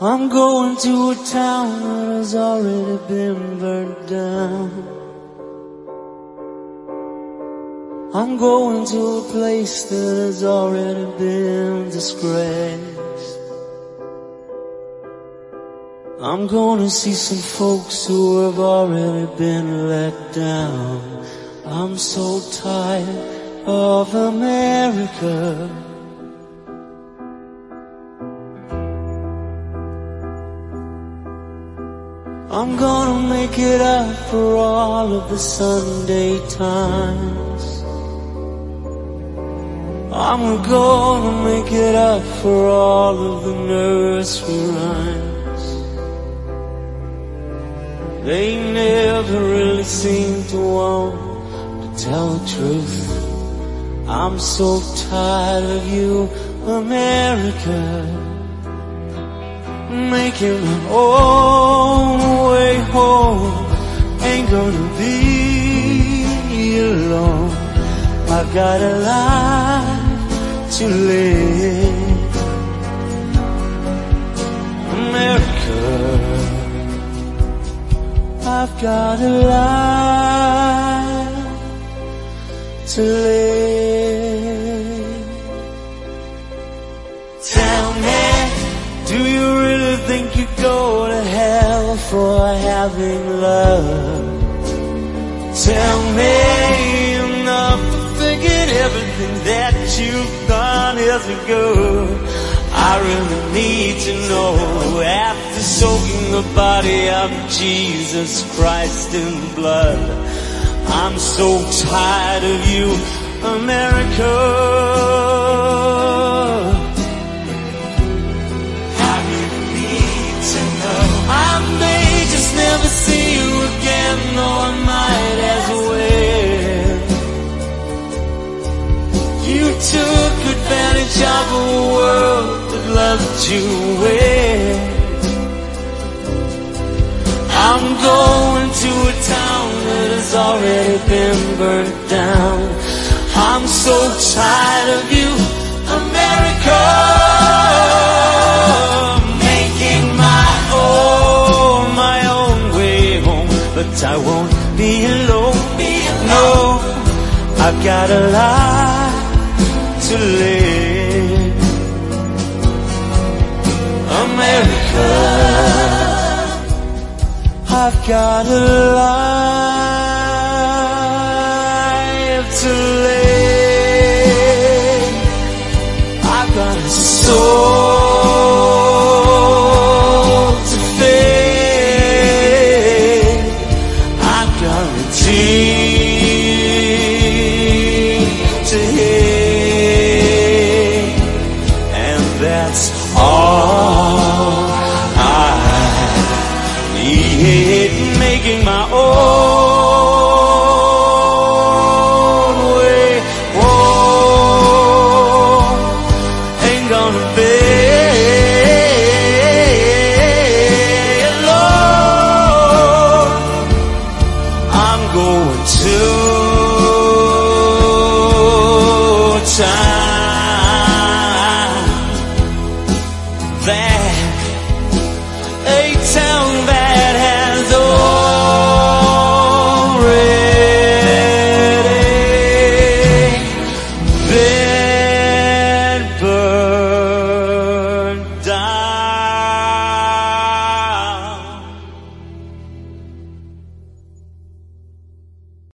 I'm going to a town that has already been burnt down. I'm going to a place that has already been disgraced. I'm gonna see some folks who have already been let down. I'm so tired of America. I'm gonna make it up for all of the Sunday times. I'm gonna make it up for all of the nursery rhymes. They never really seem to want to tell the truth. I'm so tired of you, America. Making my own way home. Ain't gonna be alone. I've got a life to live. America, I've got a life to live. Tell me, do you really think you go to hell for having love? Tell me, enough to forget everything that you've done years ago. I really need to know, after soaking the body of Jesus Christ in blood, I'm so tired of you, America. Never see you again, though I might as well. You took advantage of a world that loved you well. I'm going to a town that has already been burnt down. I'm so tired of you, America. But I won't be alone, no, I've got a life to live. America, I've got a life to live. I've got a soul to feed. To hate, and that's all I need. Making my own way home. Ain't gonna be alone. I'm going to time.